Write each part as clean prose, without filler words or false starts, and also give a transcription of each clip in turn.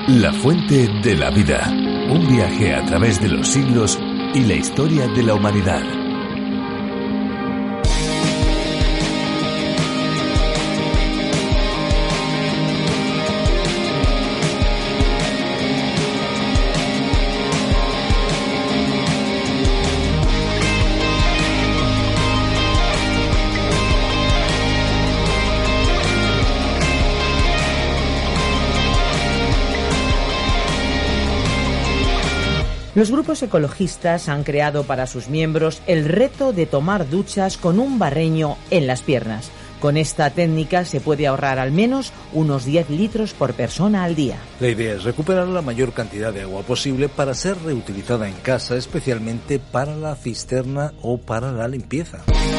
La fuente de la vida. Un viaje a través de los siglos y la historia de la humanidad. Los grupos ecologistas han creado para sus miembros el reto de tomar duchas con un barreño en las piernas. Con esta técnica se puede ahorrar al menos unos 10 litros por persona al día. La idea es recuperar la mayor cantidad de agua posible para ser reutilizada en casa, especialmente para la cisterna o para la limpieza.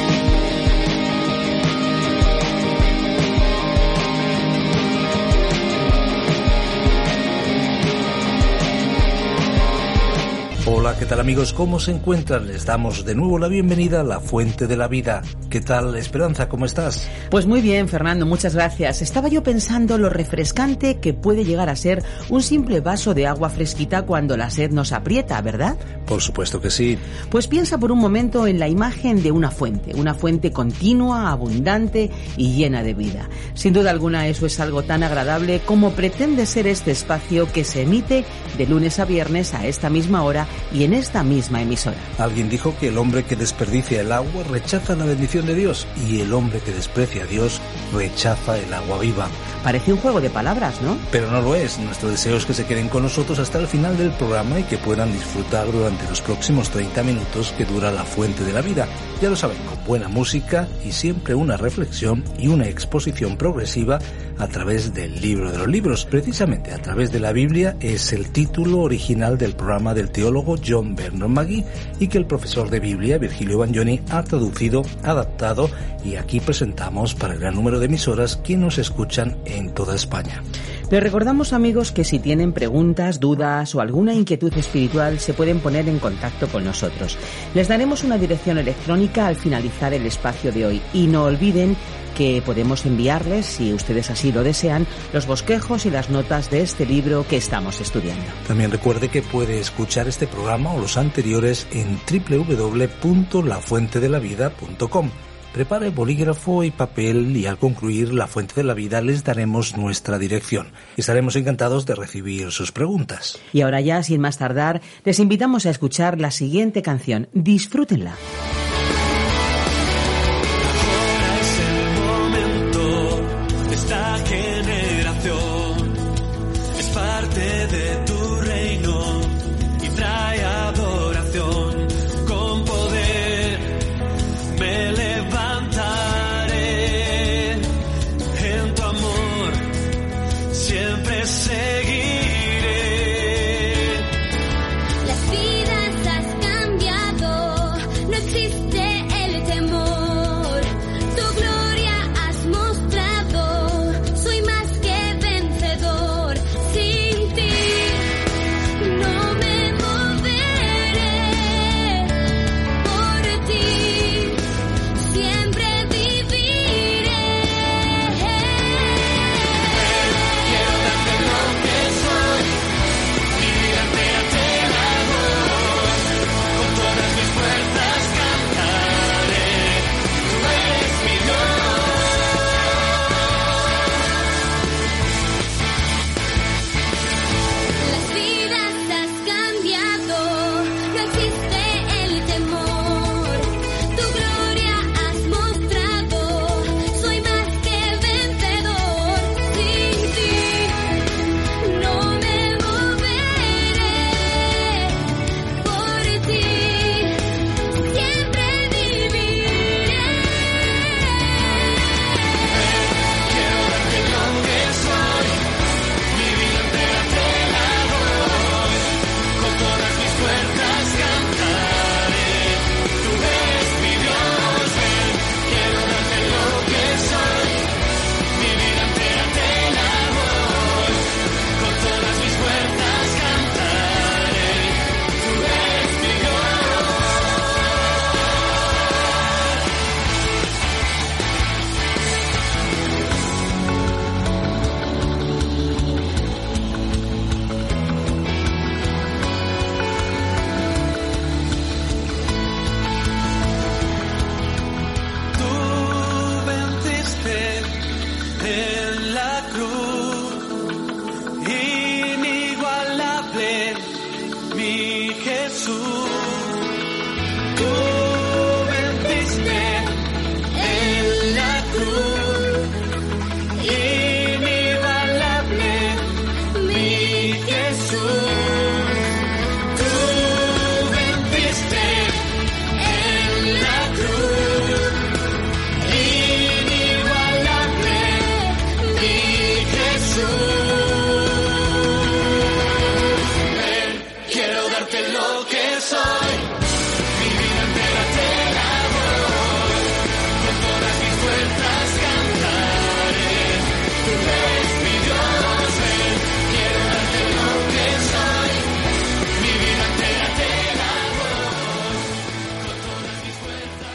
Hola, ¿qué tal amigos? ¿Cómo se encuentran? Les damos de nuevo la bienvenida a La Fuente de la Vida. ¿Qué tal, Esperanza? ¿Cómo estás? Pues muy bien, Fernando, muchas gracias. Estaba yo pensando lo refrescante que puede llegar a ser un simple vaso de agua fresquita cuando la sed nos aprieta, ¿verdad? Por supuesto que sí. Pues piensa por un momento en la imagen de una fuente continua, abundante y llena de vida. Sin duda alguna eso es algo tan agradable como pretende ser este espacio que se emite de lunes a viernes a esta misma hora y en esta misma emisora. Alguien dijo que el hombre que desperdicia el agua rechaza la bendición de Dios y el hombre que desprecia a Dios rechaza el agua viva. Parece un juego de palabras, ¿no? Pero no lo es. Nuestro deseo es que se queden con nosotros hasta el final del programa y que puedan disfrutar durante los próximos 30 minutos que dura La Fuente de la Vida. Ya lo saben, con buena música y siempre una reflexión y una exposición progresiva a través del libro de los libros. Precisamente a través de la Biblia es el título original del programa del teólogo John Vernon McGee y que el profesor de Biblia Virgilio Bagnoni ha traducido, adaptado y aquí presentamos para el gran número de emisoras que nos escuchan en toda España. Les recordamos, amigos, que si tienen preguntas, dudas o alguna inquietud espiritual se pueden poner en contacto con nosotros. Les daremos una dirección electrónica al finalizar el espacio de hoy y no olviden que podemos enviarles, si ustedes así lo desean, los bosquejos y las notas de este libro que estamos estudiando. También recuerde que puede escuchar este programa o los anteriores en www.lafuentedelavida.com. Prepare bolígrafo y papel y al concluir La Fuente de la Vida les daremos nuestra dirección. Estaremos encantados de recibir sus preguntas. Y ahora ya, sin más tardar, les invitamos a escuchar la siguiente canción. Disfrútenla. Esta generación es parte de tu reino y trae adoración con poder. Me levantaré en tu amor, siempre seguiré. Las vidas has cambiado, no existe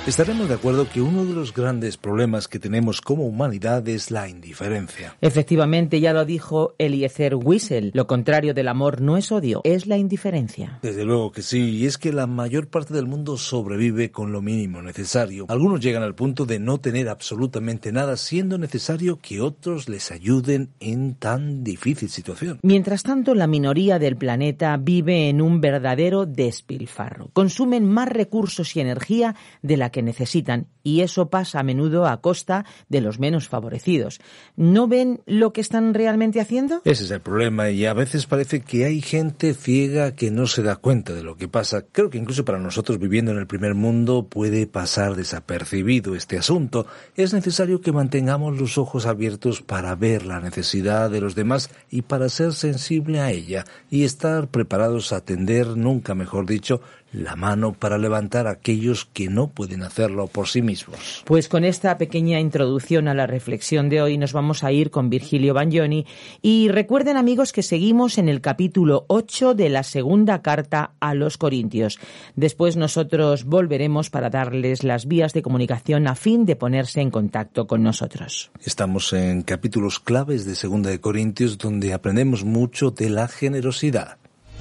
Estaremos de acuerdo que uno de los grandes problemas que tenemos como humanidad es la indiferencia. Efectivamente, ya lo dijo Eliezer Wiesel, lo contrario del amor no es odio, es la indiferencia. Desde luego que sí, y es que la mayor parte del mundo sobrevive con lo mínimo necesario. Algunos llegan al punto de no tener absolutamente nada, siendo necesario que otros les ayuden en tan difícil situación. Mientras tanto, la minoría del planeta vive en un verdadero despilfarro. Consumen más recursos y energía de la que necesitan, y eso pasa a menudo a costa de los menos favorecidos. ¿No ven lo que están realmente haciendo? Ese es el problema, y a veces parece que hay gente ciega que no se da cuenta de lo que pasa. Creo que incluso para nosotros viviendo en el primer mundo puede pasar desapercibido este asunto. Es necesario que mantengamos los ojos abiertos para ver la necesidad de los demás y para ser sensible a ella y estar preparados a tender, nunca mejor dicho, la mano para levantar a aquellos que no pueden hacerlo por sí mismos. Pues con esta pequeña introducción a la reflexión de hoy nos vamos a ir con Virgilio Bagnoni y recuerden, amigos, que seguimos en el capítulo 8 de la segunda carta a los Corintios. Después nosotros volveremos para darles las vías de comunicación a fin de ponerse en contacto con nosotros. Estamos en capítulos claves de Segunda de Corintios donde aprendemos mucho de la generosidad.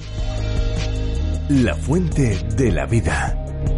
La fuente de la vida.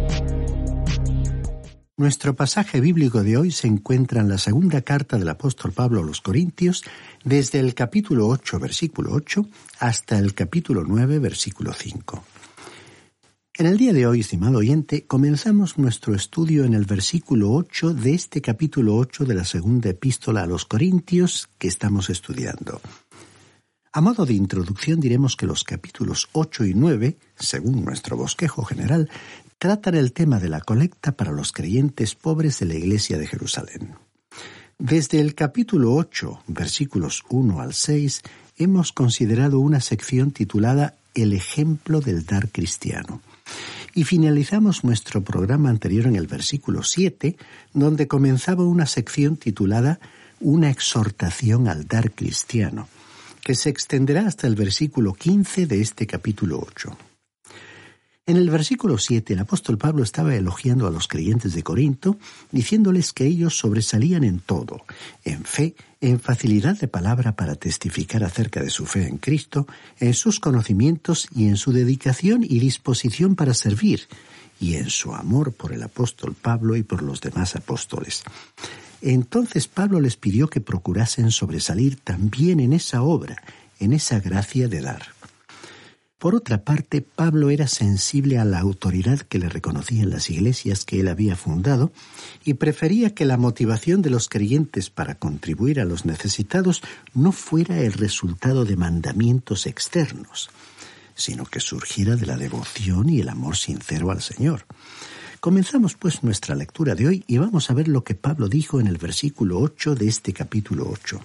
Nuestro pasaje bíblico de hoy se encuentra en la segunda carta del apóstol Pablo a los Corintios, desde el capítulo 8, versículo 8, hasta el capítulo 9, versículo 5. En el día de hoy, estimado oyente, comenzamos nuestro estudio en el versículo 8 de este capítulo 8 de la segunda epístola a los Corintios que estamos estudiando. A modo de introducción diremos que los capítulos 8 y 9, según nuestro bosquejo general, tratan el tema de la colecta para los creyentes pobres de la iglesia de Jerusalén. Desde el capítulo 8, versículos 1 al 6, hemos considerado una sección titulada El ejemplo del dar cristiano. Y finalizamos nuestro programa anterior en el versículo 7, donde comenzaba una sección titulada Una exhortación al dar cristiano, que se extenderá hasta el versículo 15 de este capítulo 8. En el versículo 7, el apóstol Pablo estaba elogiando a los creyentes de Corinto, diciéndoles que ellos sobresalían en todo, en fe, en facilidad de palabra para testificar acerca de su fe en Cristo, en sus conocimientos y en su dedicación y disposición para servir, y en su amor por el apóstol Pablo y por los demás apóstoles. Entonces Pablo les pidió que procurasen sobresalir también en esa obra, en esa gracia de dar. Por otra parte, Pablo era sensible a la autoridad que le reconocían las iglesias que él había fundado y prefería que la motivación de los creyentes para contribuir a los necesitados no fuera el resultado de mandamientos externos, sino que surgiera de la devoción y el amor sincero al Señor. Comenzamos pues nuestra lectura de hoy y vamos a ver lo que Pablo dijo en el versículo 8 de este capítulo 8.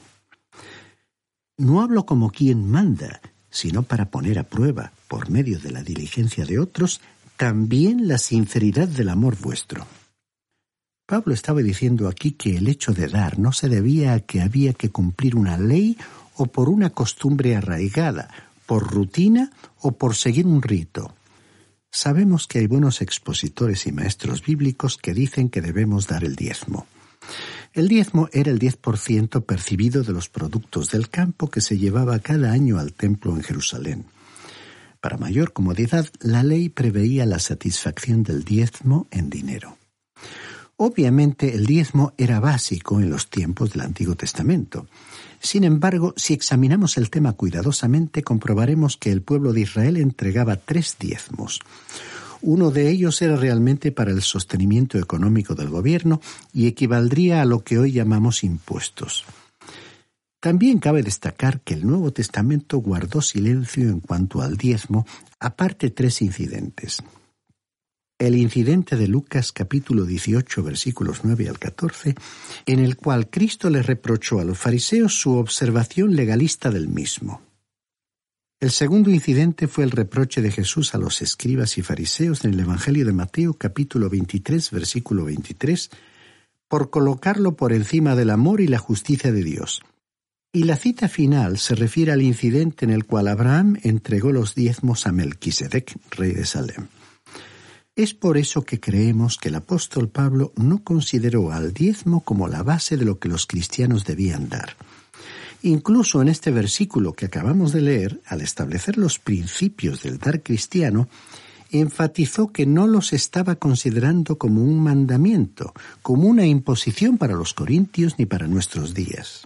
No hablo como quien manda, sino para poner a prueba, por medio de la diligencia de otros, también la sinceridad del amor vuestro. Pablo estaba diciendo aquí que el hecho de dar no se debía a que había que cumplir una ley o por una costumbre arraigada, por rutina o por seguir un rito. Sabemos que hay buenos expositores y maestros bíblicos que dicen que debemos dar el diezmo. El diezmo era el 10% percibido de los productos del campo que se llevaba cada año al templo en Jerusalén. Para mayor comodidad, la ley preveía la satisfacción del diezmo en dinero. Obviamente, el diezmo era básico en los tiempos del Antiguo Testamento. Sin embargo, si examinamos el tema cuidadosamente, comprobaremos que el pueblo de Israel entregaba 3 diezmos. Uno de ellos era realmente para el sostenimiento económico del gobierno y equivaldría a lo que hoy llamamos impuestos. También cabe destacar que el Nuevo Testamento guardó silencio en cuanto al diezmo, aparte 3 incidentes. El incidente de Lucas capítulo 18 versículos 9 al 14, en el cual Cristo le reprochó a los fariseos su observación legalista del mismo. El segundo incidente fue el reproche de Jesús a los escribas y fariseos en el Evangelio de Mateo capítulo 23 versículo 23, por colocarlo por encima del amor y la justicia de Dios. Y la cita final se refiere al incidente en el cual Abraham entregó los diezmos a Melquisedec, rey de Salem. Es por eso que creemos que el apóstol Pablo no consideró al diezmo como la base de lo que los cristianos debían dar. Incluso en este versículo que acabamos de leer, al establecer los principios del dar cristiano, enfatizó que no los estaba considerando como un mandamiento, como una imposición para los corintios ni para nuestros días.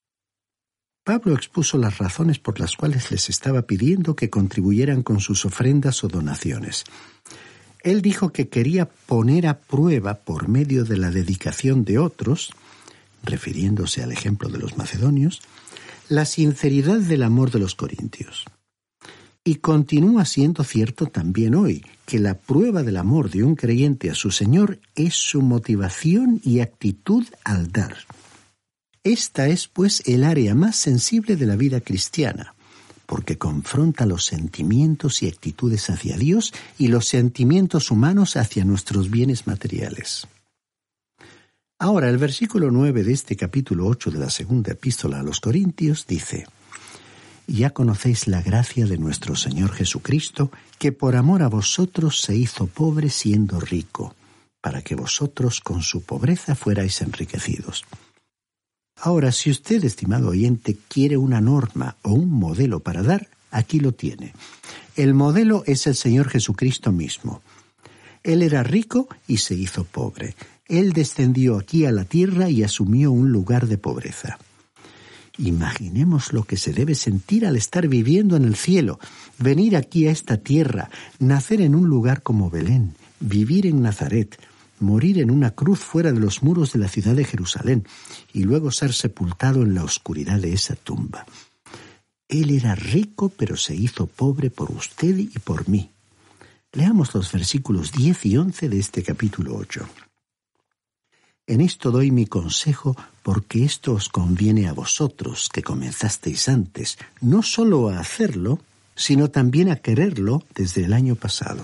Pablo expuso las razones por las cuales les estaba pidiendo que contribuyeran con sus ofrendas o donaciones. Él dijo que quería poner a prueba por medio de la dedicación de otros, refiriéndose al ejemplo de los macedonios, la sinceridad del amor de los corintios. Y continúa siendo cierto también hoy, que la prueba del amor de un creyente a su Señor es su motivación y actitud al dar. Esta es, pues, el área más sensible de la vida cristiana, porque confronta los sentimientos y actitudes hacia Dios y los sentimientos humanos hacia nuestros bienes materiales. Ahora, el versículo 9 de este capítulo 8 de la segunda epístola a los Corintios dice: «Ya conocéis la gracia de nuestro Señor Jesucristo, que por amor a vosotros se hizo pobre siendo rico, para que vosotros con su pobreza fuerais enriquecidos». Ahora, si usted, estimado oyente, quiere una norma o un modelo para dar, aquí lo tiene. El modelo es el Señor Jesucristo mismo. Él era rico y se hizo pobre. Él descendió aquí a la tierra y asumió un lugar de pobreza. Imaginemos lo que se debe sentir al estar viviendo en el cielo, venir aquí a esta tierra, nacer en un lugar como Belén, vivir en Nazaret, morir en una cruz fuera de los muros de la ciudad de Jerusalén y luego ser sepultado en la oscuridad de esa tumba. Él era rico, pero se hizo pobre por usted y por mí. Leamos los versículos 10 y 11 de este capítulo 8. «En esto doy mi consejo, porque esto os conviene a vosotros, que comenzasteis antes, no solo a hacerlo, sino también a quererlo desde el año pasado.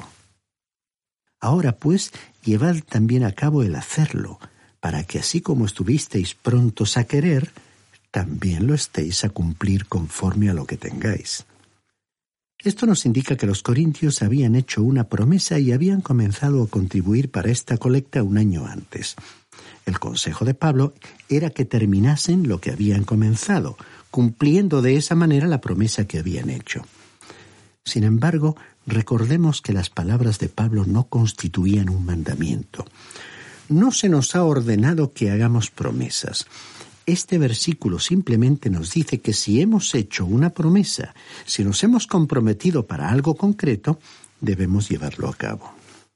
Ahora, pues, llevad también a cabo el hacerlo, para que así como estuvisteis prontos a querer, también lo estéis a cumplir conforme a lo que tengáis». Esto nos indica que los corintios habían hecho una promesa y habían comenzado a contribuir para esta colecta un año antes. El consejo de Pablo era que terminasen lo que habían comenzado, cumpliendo de esa manera la promesa que habían hecho. Sin embargo, recordemos que las palabras de Pablo no constituían un mandamiento. No se nos ha ordenado que hagamos promesas. Este versículo simplemente nos dice que si hemos hecho una promesa, si nos hemos comprometido para algo concreto, debemos llevarlo a cabo.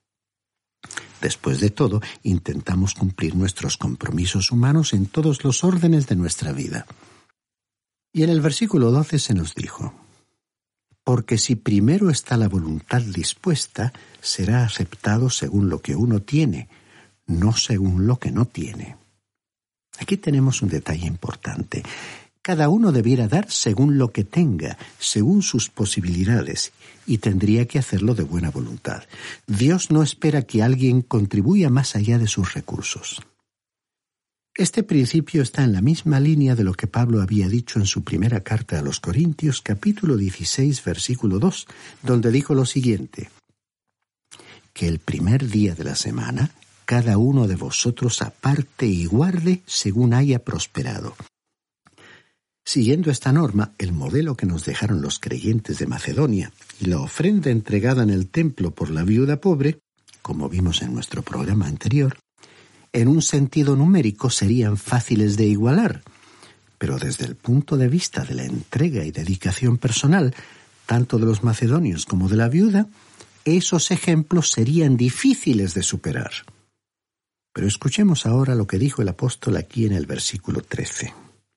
Después de todo, intentamos cumplir nuestros compromisos humanos en todos los órdenes de nuestra vida. Y en el versículo 12 se nos dijo: «Porque si primero está la voluntad dispuesta, será aceptado según lo que uno tiene, no según lo que no tiene». Aquí tenemos un detalle importante. Cada uno debiera dar según lo que tenga, según sus posibilidades, y tendría que hacerlo de buena voluntad. Dios no espera que alguien contribuya más allá de sus recursos. Este principio está en la misma línea de lo que Pablo había dicho en su primera carta a los Corintios, capítulo 16, versículo 2, donde dijo lo siguiente: «Que el primer día de la semana cada uno de vosotros aparte y guarde según haya prosperado». Siguiendo esta norma, el modelo que nos dejaron los creyentes de Macedonia y la ofrenda entregada en el templo por la viuda pobre, como vimos en nuestro programa anterior, en un sentido numérico serían fáciles de igualar, pero desde el punto de vista de la entrega y dedicación personal, tanto de los macedonios como de la viuda, esos ejemplos serían difíciles de superar. Pero escuchemos ahora lo que dijo el apóstol aquí en el versículo 13.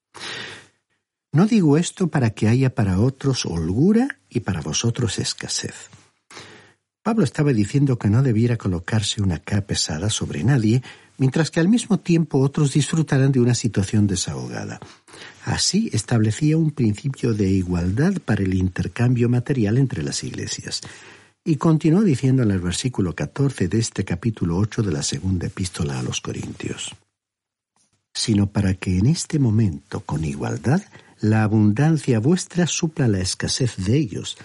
«No digo esto para que haya para otros holgura y para vosotros escasez». Pablo estaba diciendo que no debiera colocarse una carga pesada sobre nadie, mientras que al mismo tiempo otros disfrutaran de una situación desahogada. Así establecía un principio de igualdad para el intercambio material entre las iglesias. Y continuó diciendo en el versículo 14 de este capítulo 8 de la segunda epístola a los Corintios: «Sino para que en este momento, con igualdad, la abundancia vuestra supla la escasez de ellos,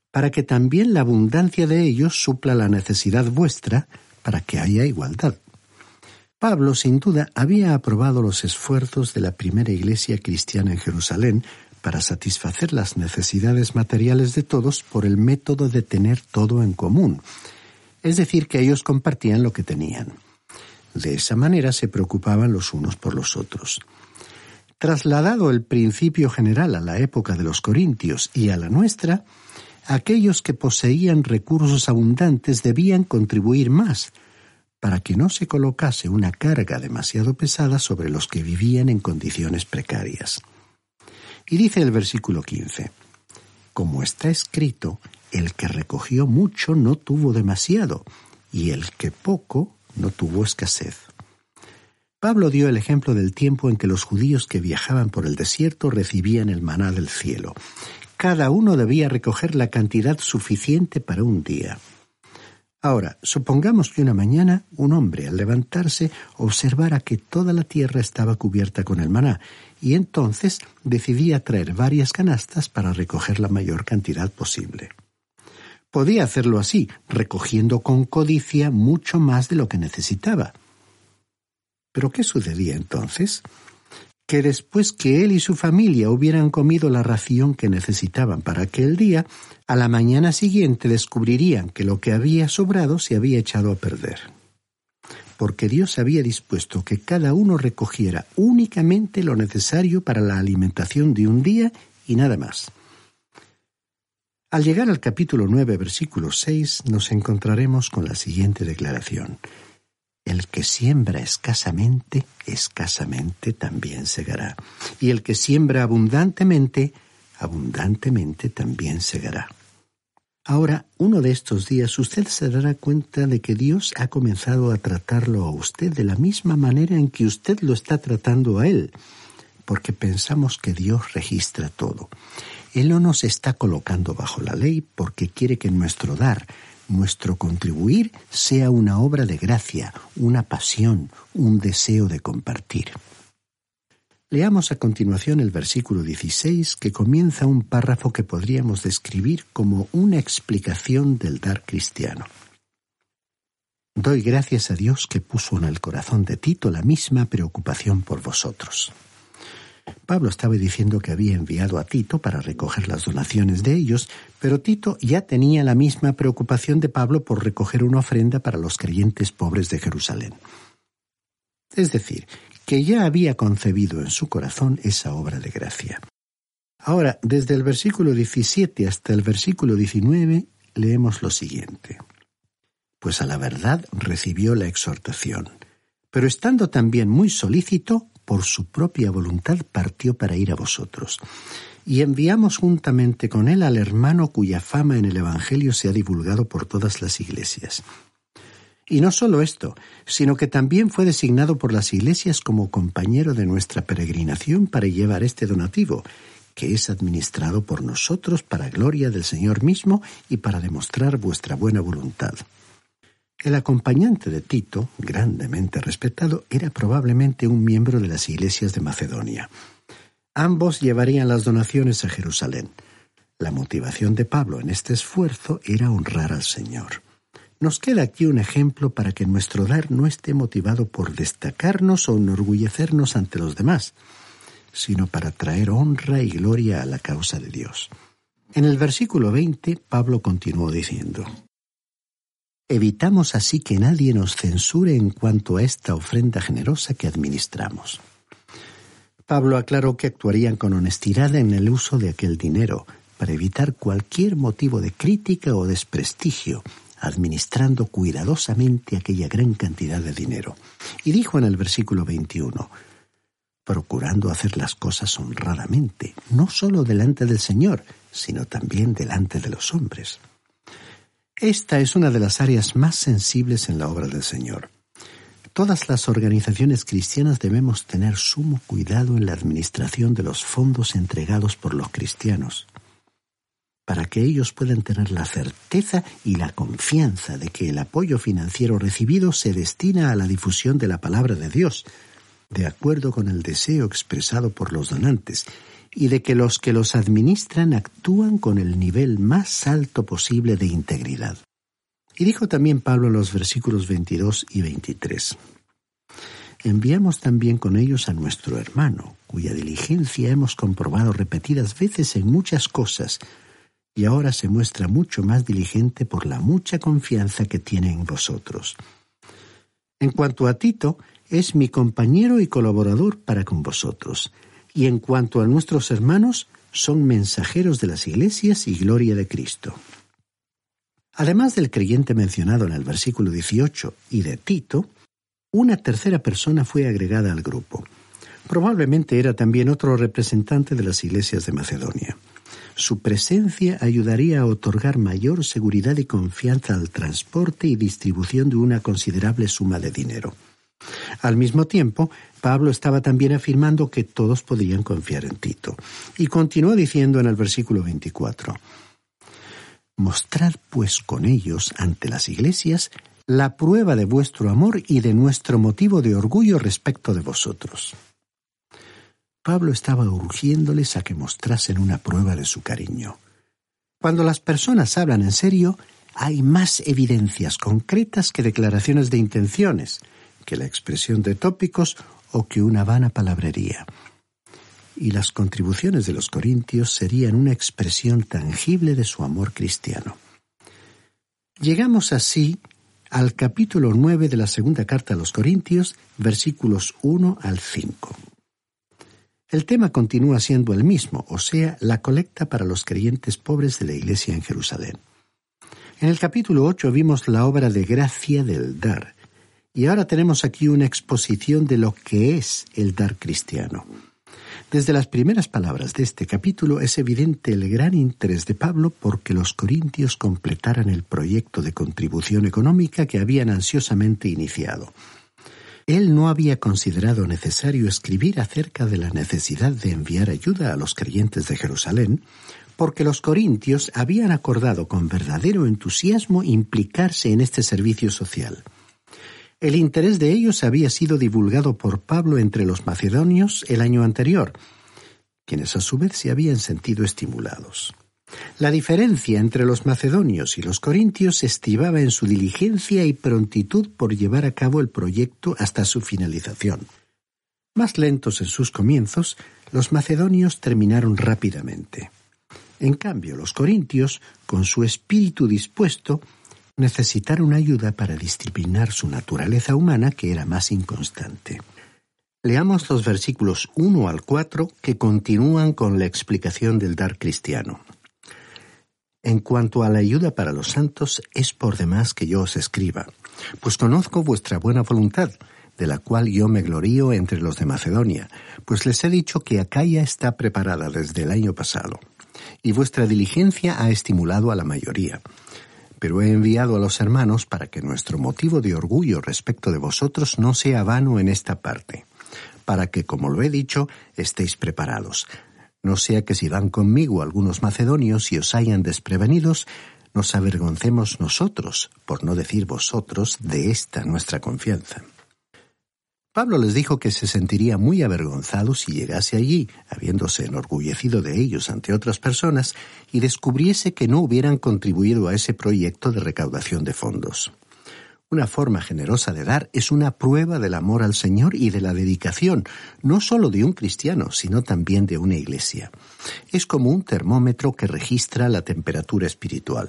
para que también la abundancia de ellos supla la necesidad vuestra, para que haya igualdad. Pablo, sin duda, había aprobado los esfuerzos de la primera iglesia cristiana en Jerusalén para satisfacer las necesidades materiales de todos por el método de tener todo en común, es decir, que ellos compartían lo que tenían. De esa manera se preocupaban los unos por los otros. Trasladado el principio general a la época de los corintios y a la nuestra, aquellos que poseían recursos abundantes debían contribuir más, para que no se colocase una carga demasiado pesada sobre los que vivían en condiciones precarias. Y dice el versículo 15, como está escrito, el que recogió mucho no tuvo demasiado, y el que poco no tuvo escasez. Pablo dio el ejemplo del tiempo en que los judíos que viajaban por el desierto recibían el maná del cielo. Cada uno debía recoger la cantidad suficiente para un día. Ahora, supongamos que una mañana un hombre al levantarse observara que toda la tierra estaba cubierta con el maná y entonces decidía traer varias canastas para recoger la mayor cantidad posible. Podía hacerlo así, recogiendo con codicia mucho más de lo que necesitaba. ¿Pero qué sucedía entonces? Que después que él y su familia hubieran comido la ración que necesitaban para aquel día, a la mañana siguiente descubrirían que lo que había sobrado se había echado a perder. Porque Dios había dispuesto que cada uno recogiera únicamente lo necesario para la alimentación de un día y nada más. Al llegar al capítulo 9, versículo 6, nos encontraremos con la siguiente declaración. El que siembra escasamente, escasamente también segará. Y el que siembra abundantemente, abundantemente también segará. Ahora, uno de estos días usted se dará cuenta de que Dios ha comenzado a tratarlo a usted de la misma manera en que usted lo está tratando a Él, porque pensamos que Dios registra todo. Él no nos está colocando bajo la ley porque quiere que nuestro dar, nuestro contribuir sea una obra de gracia, una pasión, un deseo de compartir. Leamos a continuación el versículo 16, que comienza un párrafo que podríamos describir como una explicación del dar cristiano. Doy gracias a Dios que puso en el corazón de Tito la misma preocupación por vosotros. Pablo estaba diciendo que había enviado a Tito para recoger las donaciones de ellos, pero Tito ya tenía la misma preocupación de Pablo por recoger una ofrenda para los creyentes pobres de Jerusalén. Es decir, que ya había concebido en su corazón esa obra de gracia. Ahora, desde el versículo 17 hasta el versículo 19, leemos lo siguiente. Pues a la verdad recibió la exhortación, pero estando también muy solícito, por su propia voluntad partió para ir a vosotros. Y enviamos juntamente con él al hermano cuya fama en el Evangelio se ha divulgado por todas las iglesias. Y no solo esto, sino que también fue designado por las iglesias como compañero de nuestra peregrinación para llevar este donativo, que es administrado por nosotros para gloria del Señor mismo y para demostrar vuestra buena voluntad. El acompañante de Tito, grandemente respetado, era probablemente un miembro de las iglesias de Macedonia. Ambos llevarían las donaciones a Jerusalén. La motivación de Pablo en este esfuerzo era honrar al Señor. Nos queda aquí un ejemplo para que nuestro dar no esté motivado por destacarnos o enorgullecernos ante los demás, sino para traer honra y gloria a la causa de Dios. En el versículo 20, Pablo continuó diciendo: Evitamos así que nadie nos censure en cuanto a esta ofrenda generosa que administramos. Pablo aclaró que actuarían con honestidad en el uso de aquel dinero, para evitar cualquier motivo de crítica o desprestigio, administrando cuidadosamente aquella gran cantidad de dinero. Y dijo en el versículo 21, procurando hacer las cosas honradamente, no solo delante del Señor, sino también delante de los hombres. Esta es una de las áreas más sensibles en la obra del Señor. Todas las organizaciones cristianas debemos tener sumo cuidado en la administración de los fondos entregados por los cristianos, para que ellos puedan tener la certeza y la confianza de que el apoyo financiero recibido se destina a la difusión de la palabra de Dios, de acuerdo con el deseo expresado por los donantes, y de que los administran actúan con el nivel más alto posible de integridad. Y dijo también Pablo en los versículos 22 y 23. Enviamos también con ellos a nuestro hermano, cuya diligencia hemos comprobado repetidas veces en muchas cosas, y ahora se muestra mucho más diligente por la mucha confianza que tiene en vosotros. En cuanto a Tito, es mi compañero y colaborador para con vosotros, y en cuanto a nuestros hermanos, son mensajeros de las iglesias y gloria de Cristo. Además del creyente mencionado en el versículo 18 y de Tito, una tercera persona fue agregada al grupo. Probablemente era también otro representante de las iglesias de Macedonia. Su presencia ayudaría a otorgar mayor seguridad y confianza al transporte y distribución de una considerable suma de dinero. Al mismo tiempo, Pablo estaba también afirmando que todos podían confiar en Tito. Y continuó diciendo en el versículo 24, «Mostrad pues con ellos ante las iglesias la prueba de vuestro amor y de nuestro motivo de orgullo respecto de vosotros». Pablo estaba urgiéndoles a que mostrasen una prueba de su cariño. Cuando las personas hablan en serio, hay más evidencias concretas que declaraciones de intenciones, que la expresión de tópicos o que una vana palabrería. Y las contribuciones de los corintios serían una expresión tangible de su amor cristiano. Llegamos así al capítulo 9 de la segunda carta a los Corintios, versículos 1 al 5. El tema continúa siendo el mismo, o sea, la colecta para los creyentes pobres de la iglesia en Jerusalén. En el capítulo 8 vimos la obra de gracia del dar, y ahora tenemos aquí una exposición de lo que es el dar cristiano. Desde las primeras palabras de este capítulo es evidente el gran interés de Pablo porque los corintios completaran el proyecto de contribución económica que habían ansiosamente iniciado. Él no había considerado necesario escribir acerca de la necesidad de enviar ayuda a los creyentes de Jerusalén, porque los corintios habían acordado con verdadero entusiasmo implicarse en este servicio social. El interés de ellos había sido divulgado por Pablo entre los macedonios el año anterior, quienes a su vez se habían sentido estimulados. La diferencia entre los macedonios y los corintios estribaba en su diligencia y prontitud por llevar a cabo el proyecto hasta su finalización. Más lentos en sus comienzos, los macedonios terminaron rápidamente. En cambio, los corintios, con su espíritu dispuesto, necesitaron ayuda para disciplinar su naturaleza humana, que era más inconstante. Leamos los versículos 1 al 4 que continúan con la explicación del dar cristiano. En cuanto a la ayuda para los santos, es por demás que yo os escriba, pues conozco vuestra buena voluntad, de la cual yo me glorío entre los de Macedonia, pues les he dicho que Acaya está preparada desde el año pasado, y vuestra diligencia ha estimulado a la mayoría. Pero he enviado a los hermanos para que nuestro motivo de orgullo respecto de vosotros no sea vano en esta parte, para que, como lo he dicho, estéis preparados. No sea que si van conmigo algunos macedonios y os hayan desprevenidos, nos avergoncemos nosotros, por no decir vosotros, de esta nuestra confianza. Pablo les dijo que se sentiría muy avergonzado si llegase allí, habiéndose enorgullecido de ellos ante otras personas, y descubriese que no hubieran contribuido a ese proyecto de recaudación de fondos. Una forma generosa de dar es una prueba del amor al Señor y de la dedicación, no solo de un cristiano, sino también de una iglesia. Es como un termómetro que registra la temperatura espiritual.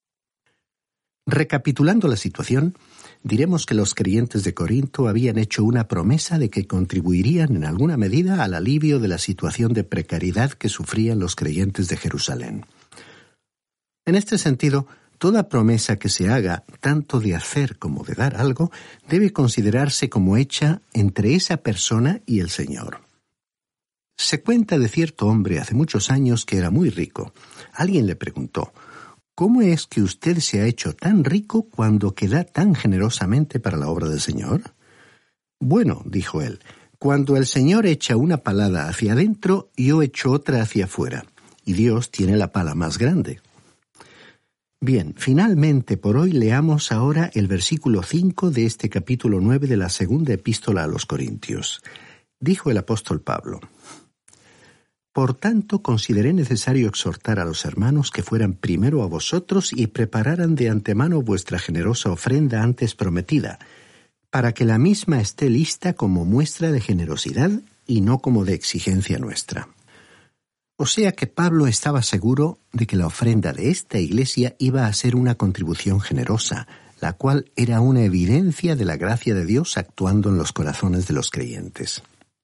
Recapitulando la situación, diremos que los creyentes de Corinto habían hecho una promesa de que contribuirían en alguna medida al alivio de la situación de precariedad que sufrían los creyentes de Jerusalén. En este sentido, toda promesa que se haga, tanto de hacer como de dar algo, debe considerarse como hecha entre esa persona y el Señor. Se cuenta de cierto hombre hace muchos años que era muy rico. Alguien le preguntó, ¿cómo es que usted se ha hecho tan rico cuando que da tan generosamente para la obra del Señor? Bueno, dijo él, cuando el Señor echa una palada hacia adentro, yo echo otra hacia afuera, y Dios tiene la pala más grande. Bien, finalmente por hoy leamos ahora el versículo 5 de este capítulo 9 de la segunda epístola a los Corintios. Dijo el apóstol Pablo, Por tanto, consideré necesario exhortar a los hermanos que fueran primero a vosotros y prepararan de antemano vuestra generosa ofrenda antes prometida, para que la misma esté lista como muestra de generosidad y no como de exigencia nuestra. O sea que Pablo estaba seguro de que la ofrenda de esta iglesia iba a ser una contribución generosa, la cual era una evidencia de la gracia de Dios actuando en los corazones de los creyentes.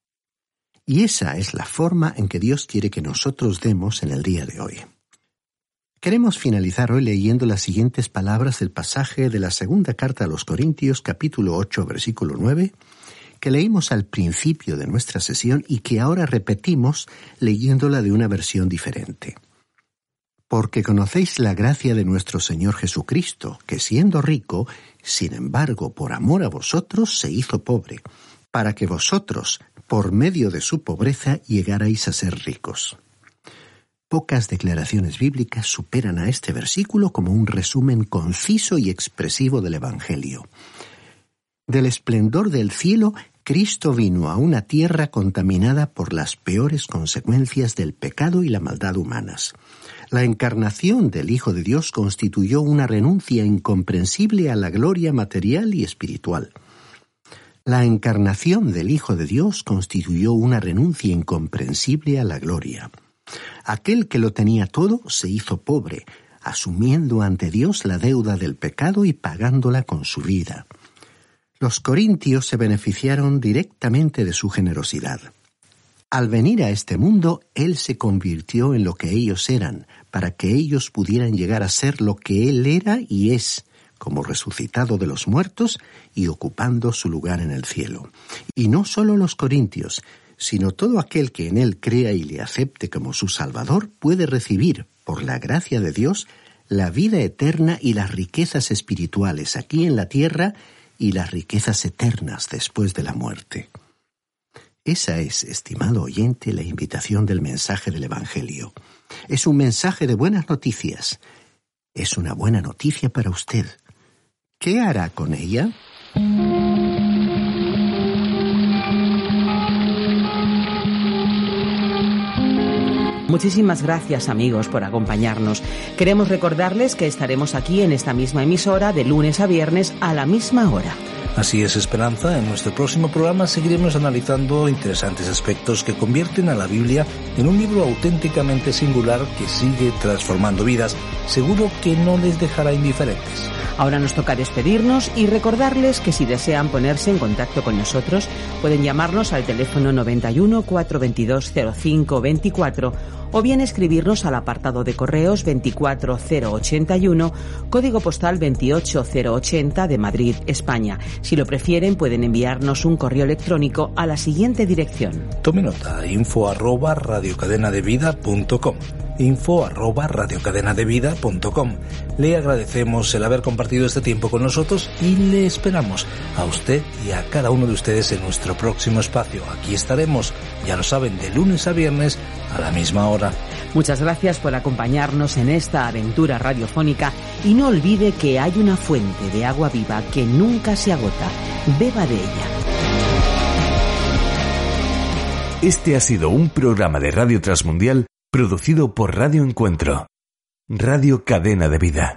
Y esa es la forma en que Dios quiere que nosotros demos en el día de hoy. Queremos finalizar hoy leyendo las siguientes palabras del pasaje de la segunda carta a los Corintios, capítulo 8, versículo 9, que leímos al principio de nuestra sesión y que ahora repetimos leyéndola de una versión diferente. Porque conocéis la gracia de nuestro Señor Jesucristo, que siendo rico, sin embargo, por amor a vosotros, se hizo pobre, para que vosotros, por medio de su pobreza, llegarais a ser ricos. Pocas declaraciones bíblicas superan a este versículo como un resumen conciso y expresivo del Evangelio. Del esplendor del cielo, Cristo vino a una tierra contaminada por las peores consecuencias del pecado y la maldad humanas. La encarnación del Hijo de Dios constituyó una renuncia incomprensible a la gloria material y espiritual. La encarnación del Hijo de Dios constituyó una renuncia incomprensible a la gloria. Aquel que lo tenía todo se hizo pobre, asumiendo ante Dios la deuda del pecado y pagándola con su vida. Los corintios se beneficiaron directamente de su generosidad. Al venir a este mundo, Él se convirtió en lo que ellos eran, para que ellos pudieran llegar a ser lo que Él era y es, como resucitado de los muertos y ocupando su lugar en el cielo. Y no solo los corintios, sino todo aquel que en Él crea y le acepte como su Salvador puede recibir, por la gracia de Dios, la vida eterna y las riquezas espirituales aquí en la tierra y las riquezas eternas después de la muerte. Esa es, estimado oyente, la invitación del mensaje del Evangelio. Es un mensaje de buenas noticias. Es una buena noticia para usted. ¿Qué hará con ella? Muchísimas gracias, amigos, por acompañarnos. Queremos recordarles que estaremos aquí en esta misma emisora de lunes a viernes a la misma hora. Así es, Esperanza. En nuestro próximo programa seguiremos analizando interesantes aspectos que convierten a la Biblia en un libro auténticamente singular que sigue transformando vidas. Seguro que no les dejará indiferentes. Ahora nos toca despedirnos y recordarles que si desean ponerse en contacto con nosotros, pueden llamarnos al teléfono 91 422 0524 o bien escribirnos al apartado de correos 24081, código postal 28080 de Madrid, España. Si lo prefieren, pueden enviarnos un correo electrónico a la siguiente dirección. Tome nota: info@radiocadenadevida.com. info@radiocadenadevida.com. Le agradecemos el haber compartido este tiempo con nosotros y le esperamos a usted y a cada uno de ustedes en nuestro próximo espacio. Aquí estaremos, ya lo saben, de lunes a viernes a la misma hora. Muchas gracias por acompañarnos en esta aventura radiofónica y no olvide que hay una fuente de agua viva que nunca se agota. Beba de ella. Este ha sido un programa de Radio Transmundial producido por Radio Encuentro, Radio Cadena de Vida.